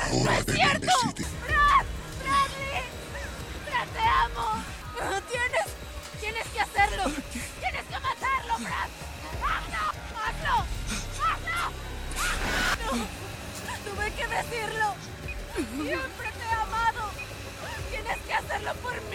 ¡No es cierto! ¡Brad! ¡Bradley! ¡Brad, te amo! ¡Tienes que hacerlo! ¡Tienes que matarlo, Brad! ¡Hazlo! ¡Hazlo! ¡Hazlo! ¡No! ¡Tuve que decirlo! ¡Siempre te he amado! ¡Tienes que hacerlo por mí!